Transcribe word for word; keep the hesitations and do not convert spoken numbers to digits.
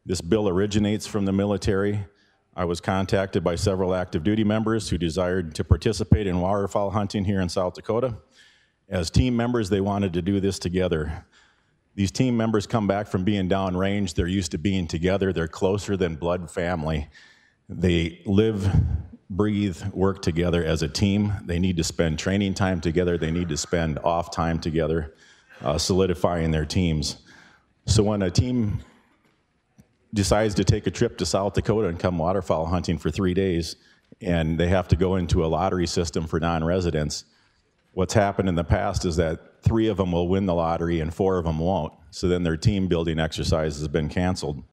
This bill originates from the military. I was contacted by several active duty members who desired to participate in waterfowl hunting here in South Dakota. As team members, they wanted to do this together. These team members come back from being downrange. They're used to being together. They're closer than blood family. They live, breathe, work together as a team. They need to spend training time together. They need to spend off time together, uh, solidifying their teams. So when a team decides to take a trip to South Dakota and come waterfowl hunting for three days, and they have to go into a lottery system for non-residents, what's happened in the past is that three of them will win the lottery and four of them won't. So then their team building exercise has been canceled.